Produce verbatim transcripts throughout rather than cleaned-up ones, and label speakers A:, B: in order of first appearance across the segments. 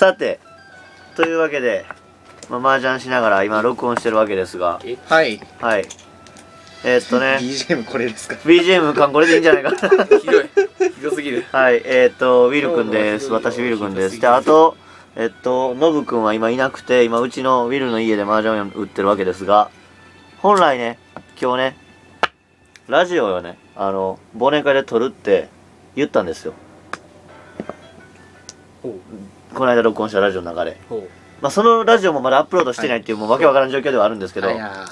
A: さてというわけで、まあ、麻雀しながら今録音してるわけですが、
B: はい
A: はいえー、っとね
B: ビージーエム これですか？
A: ビージーエム かこれでいいんじゃないかな
C: ひどいひどすぎる。
A: はいえー、っとウィル君です。私ウィル君です。であとえっとノブ君は今いなくて、今うちのウィルの家で麻雀を打ってるわけですが、本来ね今日ねラジオをねあの忘年会で撮るって言ったんですよ。この間録音したラジオの中で、まあ、そのラジオもまだアップロードしてないっていう、もうわけわからん状況ではあるんですけど、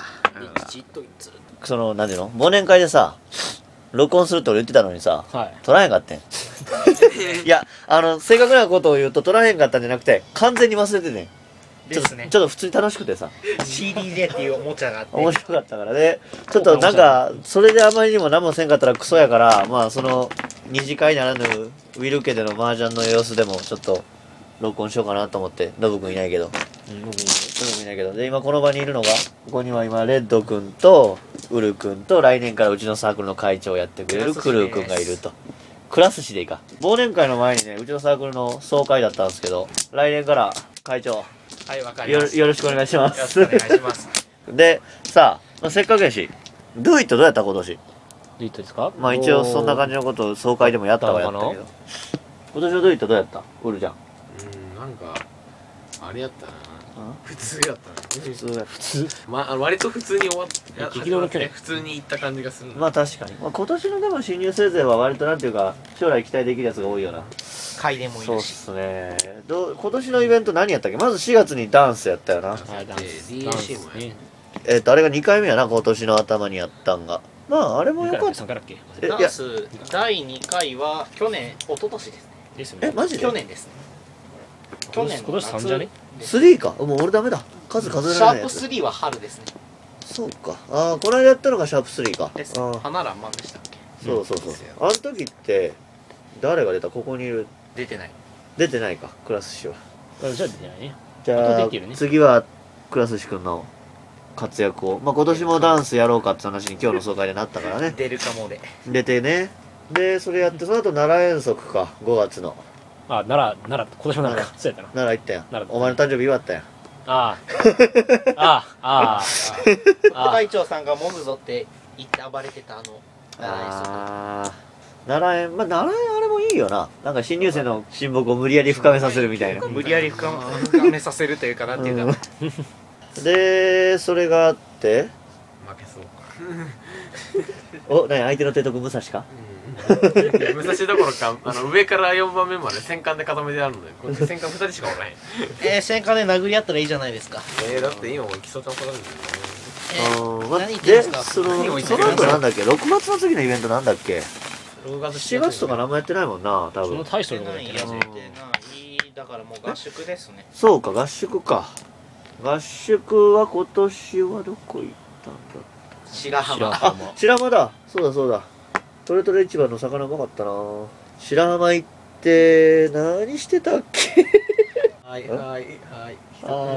A: その何ていうの忘年会でさ録音するって俺言ってたのにさ、はい、撮らへんかってんいやあの正確なことを言うと撮らへんかったんじゃなくて完全に忘れててんですね。ちょっと普通に楽しくてさ
D: シーディージェー っていうおもちゃがあって
A: 面白かったからね。ちょっとなんかそれであまりにも何もせんかったらクソやから、まあその二次会ならぬウィル家での麻雀の様子でもちょっと録音しようかなと思って。ノブ君いないけど、うん、ノブ君いないけど、で今この場にいるのが、ここには今レッド君とウル君と来年からうちのサークルの会長をやってくれるクルー君がいると。クラス氏でいいか。忘年会の前にねうちのサークルの総会だったんですけど、来年から会長
D: はい、わかります。
A: よろしくお願いします。
D: よろしくお願いします。
A: で、さあ、まあ、せっかくやし、ドゥイットどうやった今年？
E: ドゥイットですか？
A: まあ一応そんな感じのことを総会でもやったはやったけど。今年のドゥイットどうやった？ウルちゃん。
C: うん、なんかあれやったな。普通やったな。
A: 普通や
E: 普通。
C: まあ割と普通に終わった。
E: 激動の去年
C: 普通に行った感じがする。
A: まあ確かに。まあ今年のでも新入生勢は割となんていうか将来期待できるやつが多いよな。
D: 回でもいいし。
A: そうっすね。どう今年のイベント何やったっけ？まずしがつにダンスやったよな。
E: はい、ダンス。ダンスね。
A: えっとあれがにかいめやな、今年の頭にやったんが。まああれもよかった。
E: ダン
D: スだいにかいは去年、一昨年ですね。
E: ですね。
A: えマジで？
D: 去年ですね。去年
E: 今年さんじゃね？
A: スリーか。もう俺ダメだ。数数えられないやつ。
D: シャープスリーは春ですね。
A: そうか。ああこの間やったのがシャープスリーか。
D: です。花らんまんでしたっけ？
A: そうそうそう。あの時って誰が出た？ここにいる。
D: 出てない。
A: 出てないかクラス氏は。
E: じゃあ出てないね。
A: じゃあ次はクラス氏くんの活躍を、まあ今年もダンスやろうかって話に今日の総会でなったからね。
D: 出るかもで。
A: 出てね。でそれやってその後奈良遠足かごがつの。
E: あ奈良奈良今年も奈良そうやったな。
A: 奈良行ったやん。お前の誕生日祝ったやん。
E: ああああ
D: 副会長さんがもぐぞって言って暴れてたあの奈良遠足。
A: ああ奈良園、まあ奈良園あれもいいよな。なんか新入生の親睦を無理やり深めさせるみたいな。
D: 無理やり深めさせるというかなんていうか、
A: うん、でそれがあって
C: 負けそうか
A: お何相手の提督武蔵か、
C: うん、武蔵どころかあの上からよんばんめまで戦艦で固めてあるので、これ戦艦ふたりしかおらへん
D: えー、戦艦で殴り合ったらいいじゃないですか。
C: えー、だって今も基礎ちゃんこられるんだよね。
D: えー、
A: ま、
D: 何言ってんですか。
A: そのその後なんだっけ、ろくがつの次のイベントなんだっけ。
D: ろくがつ
A: しちがつとか何もやってないもんな、多分。
E: その大将のことやってない。
D: だからもう合宿ですね。
A: そうか、合宿か。合宿は今年はどこ行ったんだ。
D: 白浜。
A: あ、白浜だ。そうだそうだ。トレトレ市場の魚うまかったな。白浜行って何してたっけ。
C: はいはいはい。
A: はい、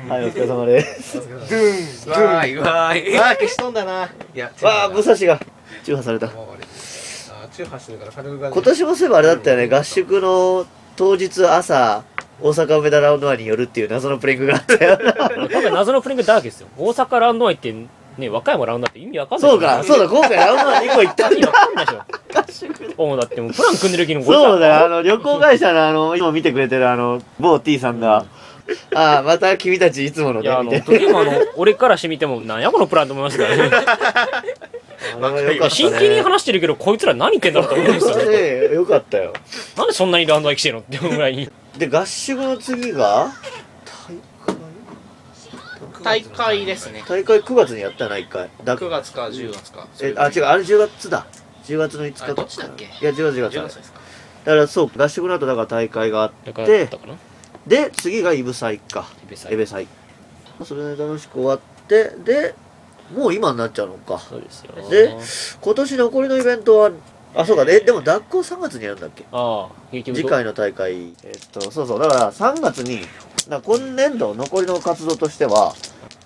A: はい、お疲れ様です。
D: ドゥン、
C: わーいわーい。
D: あー、消しとんだな。
C: いや、
A: わあ、武蔵が中破された。
C: 中破してるから軽くが。
A: 今年もそういえばあれだったよね。合宿の当日朝大阪梅田ラウンドワンに寄るっていう謎のプレイングがあったよ。
E: 今回謎のプレイングだらけですよ。大阪ラウンドワン行ってね、和歌山ラウンドワンって意味わかんない。
A: そうか、そうだ、今回ラウンドワンにこ行ったんだ。
E: 意味わかんないでしょ。合宿。もうだってもうプラン組んでる時の。
A: そうだよ、あの旅行会社のあの今見てくれてるあの某 T さんが。ああ、また君たちいつものね。いや、あの
E: 時もあの俺からしてみてもなんやこのプランと思いますからね。真剣に話してるけどこいつら何言ってんだろうと思うんですよね。
A: よかったよ。
E: なんでそんなにラウンドワン来てるのって思うぐらいに。
A: で合宿の次が
D: 大会ですね。
A: 大会くがつにやったな、いっかい。
D: くがつかじゅうがつか。
A: え、あ、違う、あれじゅうがつだ。じゅうがつのいつかか。
D: どっちだっけ。
A: いや、じゅうがつじゅうがつですか。だからそう、合宿の後だから大会があって、で、次がイブ祭か。エベ祭。それで楽しく終わって、で、もう今になっちゃうのか。
E: そうですよ。
A: で、今年残りのイベントは、あ、そうかね。でも、脱行さんがつにやるんだっけ。
E: ああ、
A: 次回の大会。えっと、そうそう。だからさんがつに、今年度残りの活動としては、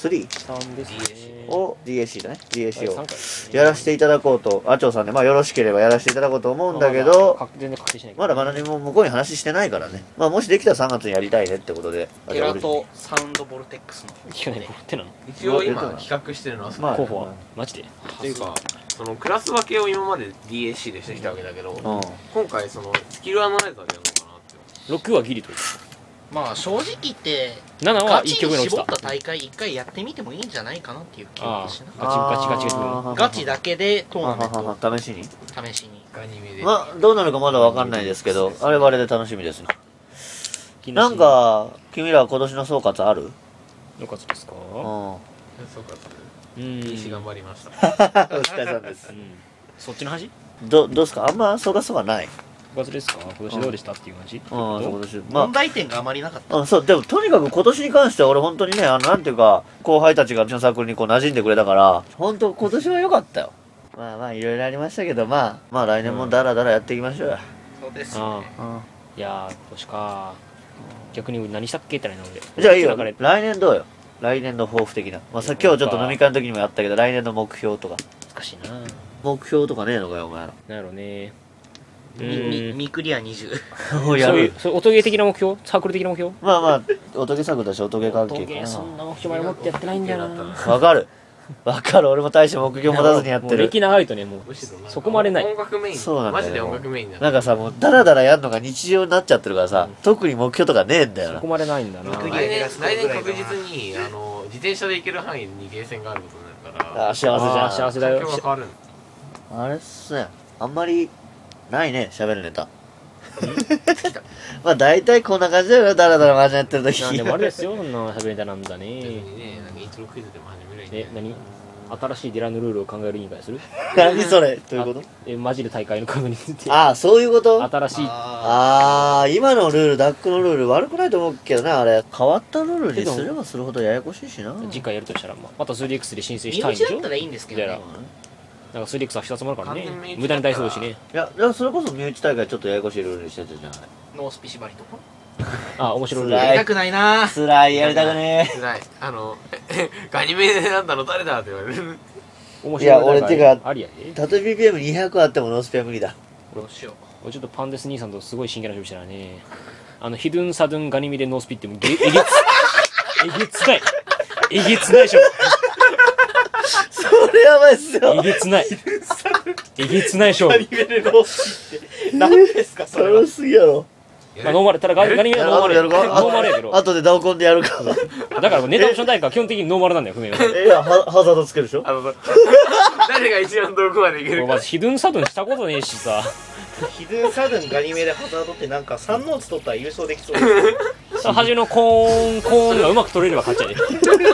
A: スリー
E: さんですね。
A: を ディーエーシー だね ディーエーシー を
E: さんかいですね
A: やらせていただこうとあちょうさんでまあよろしければやらせていただこうと思うんだけど
E: まあ全然確定しないけど
A: まだまだ何も向こうに話してないからねまあもしできたらさんがつにやりたいねってことで
D: テラとサウンドボルテックスの
E: 去年僕ってなの
C: 一応今企画してるのはその
A: まあ
E: 候補はマジで
C: っていうかそのクラス分けを今まで ディーエーシー でしてきたわけだけど、
A: うん
C: 今回そのスキルアナライザーでやるのかなって
E: ろくはギリと
D: まあ正直言って
E: ななは
D: ガチ
E: いっきょく目
D: に絞
E: に落ち
D: ったた大会一回やってみてもいいんじゃないかなっていう気がしな
E: ガチガチガチガチ
A: あー
D: ガチだけでトーナメン
A: ははは
D: ト
A: は試しに
D: 試しに
C: ガニメで、
A: まあどうなるかまだわかんないですけどあれはあれで楽しみですねなんか君らは今年の総括ある
E: よかったですか
A: うん
C: そうか
E: うん
C: いいし頑張りました
A: お疲れ様です
E: うんそっちの話
A: どどうですかあんま総括はない
E: 部活ですか今年どうでしたっていう話
A: うん今年ま
D: 問題点があまりなかった
A: あうんそうでもとにかく今年に関しては俺本当にねあのなんていうか後輩たちがうちのサークルにこう馴染んでくれたから本当今年は良かったよまあまあいろいろありましたけどまあまあ来年もダラダラやっていきましょうよ、
D: そうです
E: あ
D: ね
A: うん
E: あいやー今年か逆に何したっけってないな俺
A: じゃあいいよ
E: 流れ
A: 来年どうよ来年の抱負的な、まあ、さ今日ちょっと飲み会の時にもやったけど来年の目標とか
E: 難しいな
A: 目標とかねえのかよお前ら
E: なんやろうねう
D: みみ
E: ーん
D: みクリアにじゅう
E: そう
A: やる
E: いうそういう音ゲー的な目標サークル的な目標
A: まあまあ音ゲー作だし音ゲー関
E: 音ゲ
A: 係か
E: ーそんな目標まで持ってやってないんだよな
A: なわかるわかる俺も大して目標持たずにやってる
E: もう歴長いとねもう
C: むしろなんか
E: そこまでない
C: 音楽メイン
A: そうなんだよね
C: マジで音楽メインだ
A: なんかさもうダラダラやるのが日常になっちゃってるからさ、特に目標とかねえんだよな
E: そこまでないんだな
D: クリア
C: 来年来年確実にあの自転車で行ける範囲にゲーセンがあることになるから
A: あ幸せじゃん
E: あー幸せだよ
C: 環境が変わる
A: あれっすねあんまりないね喋るネタまあ大体こんな感じだよなダラダラマージャンやってる時
E: なんでもあれですよそんな喋りたなんだ
C: 別
E: ね
C: にねなんかイントロクイズでも始める
E: え何新しいデラのルールを考える委員会する
A: 何それどういうこと
E: えマジで大会の数について
A: ああそういうこと
E: 新しい
D: あ
A: ああ今のルールダックのルール悪くないと思うけどねあれ変わったルールにすればするほどややこしいしな
E: 次回やるとしたら、まあ、また スリーエックス で申請
D: ー身
E: したいんでしょ
D: 内だったらいいんですけど
E: だか
D: ね
E: らなんか スリーエックス は必殺もあるからね
C: 完全に
E: 無駄に大そうしね
A: いやいやそれこそ身内大会ちょっとややこしいルールにしてたじゃない
D: ノースピ縛りとか
E: あ面白い
A: 辛い
D: やりたくないな
A: つらいやりたくね
C: 辛いあのガニメでなんだの誰だって言われる
E: 面白い
A: いや俺てか
E: ありやで
A: えたとえ ビーピーエムにひゃく あってもノースペア無理だ
D: どうしよう
E: 俺ちょっとパンデス兄さんとすごい真剣な話をしたらねあのヒドゥンサドゥンガニミでノースピってもうげえげつえげつないえげつないでしょ
A: それやばいっすよ
E: えげつないえげつないでしょ
D: アニメでノースピって何ですかそれは
A: 楽しすぎやろ
E: まあノーマルただガニガニミはノーマル
A: やるか
E: ノーマルやけど
A: あとでダウコンでやるか
E: だからネタオプション大会は基本的にノーマルなんだよ不明は
A: えいやハハザードつけるでしょ
C: あの誰が一番遠くまで行けるか
E: まずヒドゥンサドゥンしたことねえしさ
D: ヒドゥンサドゥンガニメでハザードってなんかさんノーツ取ったら優勝できそうです
E: 端のコーンコーンがうまく取れれば勝っちゃうね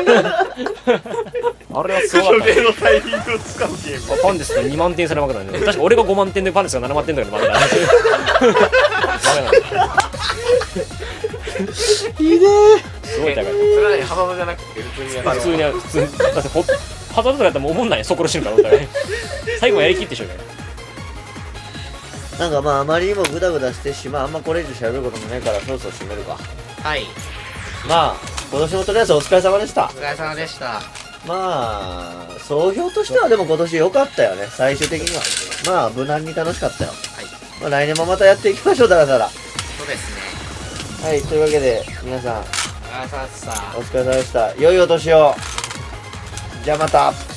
E: あれはすごかったね
D: のタイミングを使うゲーム
E: パンデスがにまん点差で負けたんだよ確か俺がごまん点でパンデスがななまん点とかで負けたダメなんだ
A: いいね
E: すごい高い
C: それはねハザードじゃなくて普通にやる
E: 普通に普通にだってほハザードとかやったらもう思んないよそこ殺してるからお互い最後までやりきってしょうから
A: なんかまああまりにもグダグダしてしまああんまこれ以上喋ることもねえからそろそろ締めるか
D: はい
A: まあ今年もとりあえずお疲れ様でした
D: お疲れ様でした
A: まあ総評としてはでも今年良かったよね最終的にはまあ無難に楽しかったよ
D: はい
A: まあ来年もまたやっていきましょうだらだら
D: そうですね
A: はいというわけで皆さん
D: あさっさ
A: お疲れ様でした良いお年をじゃあまた